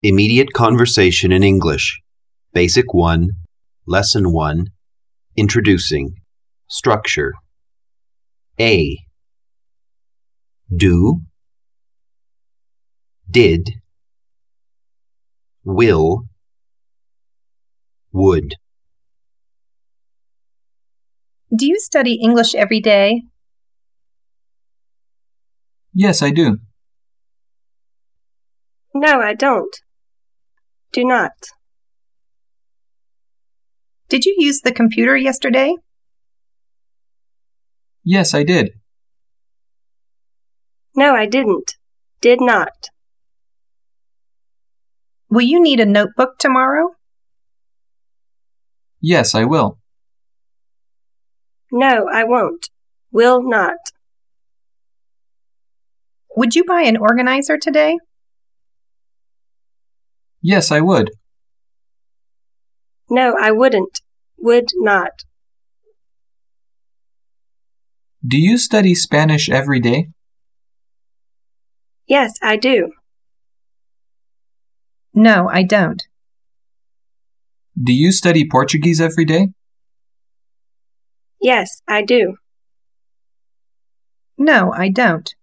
Immediate Conversation in English. Basic 1, Lesson 1, Introducing. Structure. A. Do, did, will, would. Do you study English every day? Yes, I do. No, I don't. Do not. Did you use the computer yesterday? Yes, I did. No, I didn't. Did not. Will you need a notebook tomorrow? Yes, I will. No, I won't. Will not. Would you buy an organizer today? Yes, I would. No, I wouldn't. Would not. Do you study Spanish every day? Yes, I do. No, I don't. Do you study Portuguese every day? Yes, I do. No, I don't.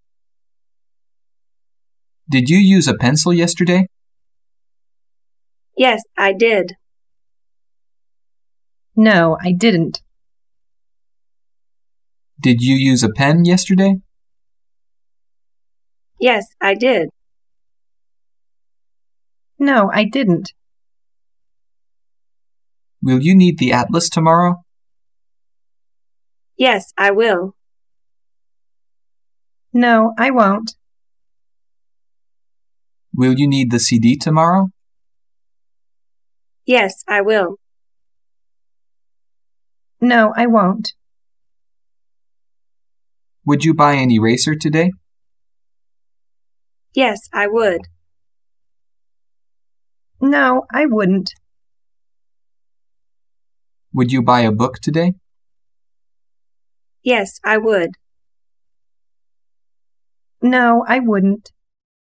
Did you use a pencil yesterday? Yes, I did. No, I didn't. Did you use a pen yesterday? Yes, I did. No, I didn't. Will you need the atlas tomorrow? Yes, I will. No, I won't. Will you need the CD tomorrow? Yes, I will. No, I won't. Would you buy an eraser today? Yes, I would. No, I wouldn't. Would you buy a book today? Yes, I would. No, I wouldn't.